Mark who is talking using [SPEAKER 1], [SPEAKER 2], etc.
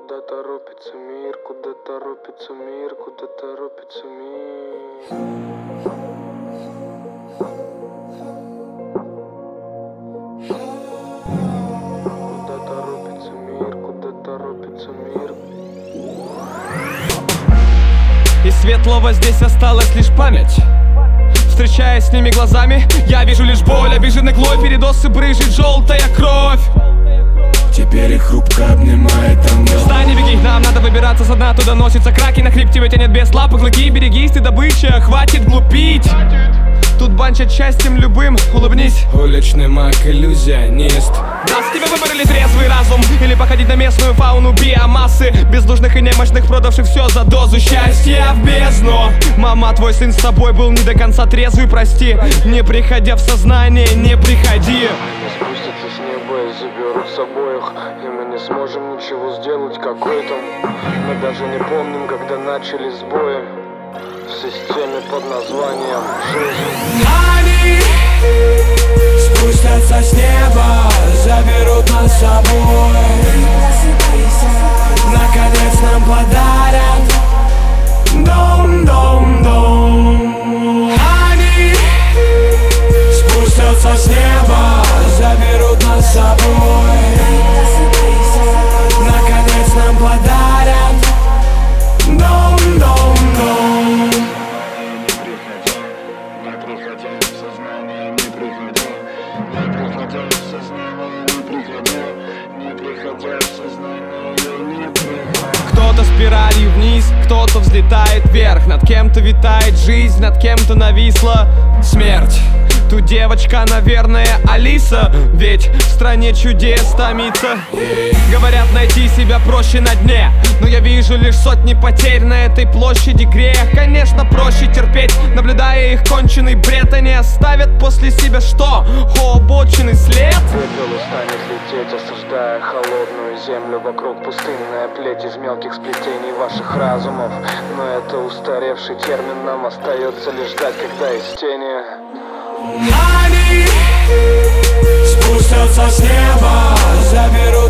[SPEAKER 1] Куда торопится мир, куда торопится мир, куда торопится мир. Куда торопится мир, куда торопится мир.
[SPEAKER 2] Из светлого здесь осталась лишь память. Встречаясь с ними глазами, я вижу лишь боль, обиженный глой, передосы брызжет желтая кровь.
[SPEAKER 3] Теперь их хрупко обнимает ангел.
[SPEAKER 2] Встань и беги, нам надо выбираться со дна. Туда носится краки, на хребте тебя тянет без лапы клыки. Берегись, ты добыча, хватит глупить. Тут банчат счастьем любым, улыбнись.
[SPEAKER 3] Уличный маг, иллюзионист.
[SPEAKER 2] Нас тебе выбрали трезвый разум или походить на местную фауну биомассы, бездушных и немощных, продавших все за дозу счастья в бездну. Мама, твой сын с тобой был не до конца трезвый, прости. Не приходя в сознание, не приходи.
[SPEAKER 1] Спустятся с неба и заберут с обоих, и мы не сможем ничего сделать, какой там. Мы даже не помним, когда начались сбои в системе под названием жизнь.
[SPEAKER 3] Они спустятся с неба, заберут нас с собой. Наконец нам подарят дом, дом, дом. Они спустятся с неба, заберут нас с собой. Наконец нам подарят дом, дом, дом.
[SPEAKER 1] Не приходя в сознание, не приходя, не приходя в сознание, не приходя, не приходя в сознание, не приходя.
[SPEAKER 2] Кто-то спиралью вниз, кто-то взлетает вверх. Над кем-то витает жизнь, над кем-то нависла смерть. Тут девочка, наверное, Алиса, ведь в стране чудес томится. Говорят, найти себя проще на дне, но я вижу лишь сотни потерь на этой площади. Грех, конечно, проще терпеть, наблюдая их конченый бред. Они оставят после себя что? Обоченный след?
[SPEAKER 1] Пепел устанет лететь, осаждая холодную землю. Вокруг пустынная плеть из мелких сплетений ваших разумов. Но это устаревший термин, нам остается лишь ждать, когда из тени.
[SPEAKER 3] Они спустятся с неба, заберут